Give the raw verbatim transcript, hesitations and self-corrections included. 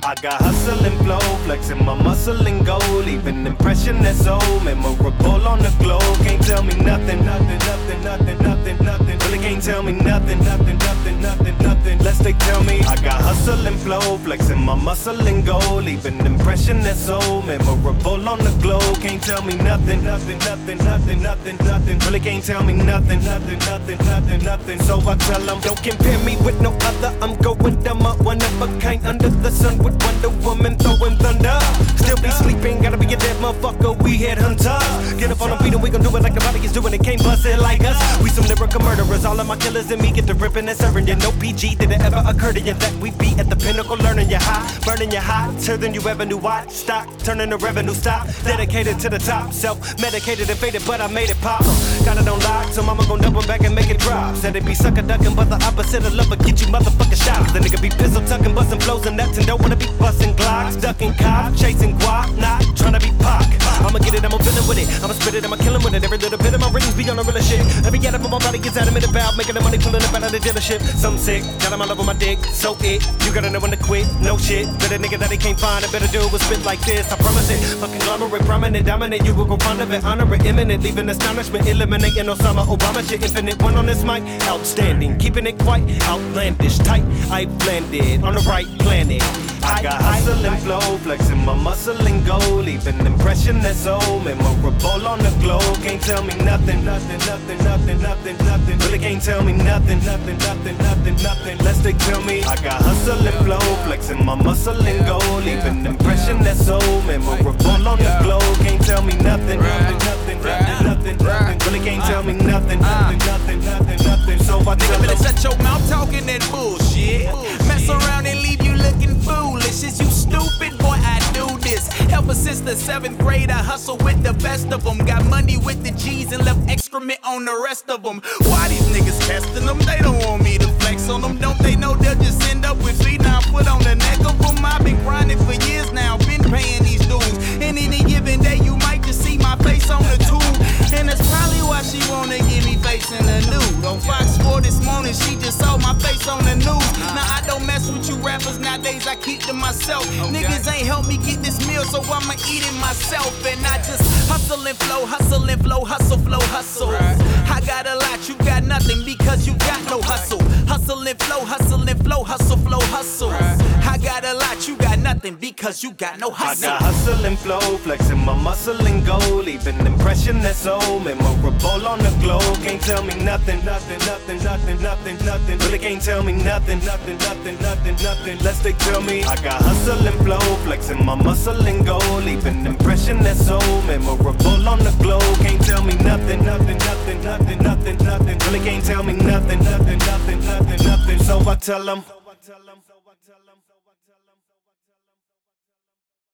I got hustle and flow, flexing my muscle and goal, leaving an impression that's so memorable on the globe. Can't tell me nothing, nothing, nothing, nothing, nothing, nothing. Really can't tell me nothing, nothing, nothing, nothing, nothing. Lest they tell me I got hustle and flow, flexing my muscle and goal, leaving an impression that's so memorable on the globe. Can't tell me nothing, nothing, nothing, nothing, nothing, nothing. Really can't tell me nothing, nothing, nothing, nothing, nothing. So I tell them, don't compare me with no other. I'm going down my one of a kind under the sun with Wonder Woman throwing thunder. Still be sleeping, gotta be a dead motherfucker. We head hunters. Get up on the beat and we gon' do it like nobody is doing it. Can't bust it like us. We some lyrical murderers. All of my killers and me get to ripping and serving you. No P G did it ever occur to you that we be at the pinnacle, learning you high, burning you hotter than you ever knew. Why stock, turning the revenue stop. Dedicated to the top, self-medicated and faded, but I made it pop. Got it on lock, so mama gon' double back and make it drop. Said it be sucker ducking, but the opposite of love will get you motherfucking shot. The nigga be pistol tucking, busting flows and nuts and don't wanna be busting glocks, ducking cops, chasing guap, not tryna be Pac. I'ma get it, I'ma fill it with it, I'ma spit it, I'ma kill him with it. Every little bit of my rhythms be on the real shit. Every atom of my body gets adamant about making the money, pulling up out of the dealership. Some sick, got him all over my dick, so it. You gotta know when to quit, no shit. Better nigga that he can't find, a better dude will spit like this, I promise it. Fucking conglomerate, prominent, dominant, you will go find of it, honor it, imminent, leaving astonishment, eliminating Osama Obama shit, infinite. One on this mic, outstanding, keeping it quite outlandish, tight. I blended on the right planet. I got hustle and flow, flexing my muscle and goal, leaving an impression that's so memorable on the globe. Can't tell me nothing, nothing, nothing, nothing, nothing, nothing. Really can't tell me nothing, nothing, nothing, nothing, nothing. Lest they tell me I got hustle and flow, flexing my muscle and goal, leaving an impression that's so memorable on the globe. Can't tell me nothing, nothing, nothing, nothing, nothing, nothing. Really can't tell me nothing, nothing, nothing, nothing, nothing. So I tell them, shut your mouth talking that bullshit. Mess around and leave you looking foolish. Is you stupid, boy? I do this ever since the seventh grade. I hustle with the best of them. Got money with the G's and left excrement on the rest of them. Why these niggas testing them? They don't want me to flex on them. Don't they know they'll just end up with feet now put on the neck of them? I've been grinding for years now, been paying these dues. And any given day you might just see my face on the tube. And that's probably why she wanna give me face in the nude. On Fox four this morning, she just saw my face on the news. Now I don't mess with you rappers nowadays, I keep to myself. Niggas ain't helped me get this meal, so I'ma eat it myself. And I just hustle and flow, hustle and flow, hustle, flow, hustle. I got a lot, you got nothing because you got no hustle. Hustle and flow, hustle and flow, hustle, flow, hustle. I got a lot, you got nothing because you got no hustle. I got hustle and flow, flexing my muscle and goal, leaving an impression that's so memorable on the globe. Can't tell me nothing, nothing, nothing, nothing, nothing, nothing. Really can't tell me nothing, nothing, nothing, nothing, nothing. Lest they tell me I got hustle and flow, flexing my muscle and goal, leaving an impression that's so memorable on the globe. Can't tell me nothing, nothing, nothing, nothing, nothing, nothing. Really can't tell me nothing, nothing, nothing, nothing, nothing. So I tell them.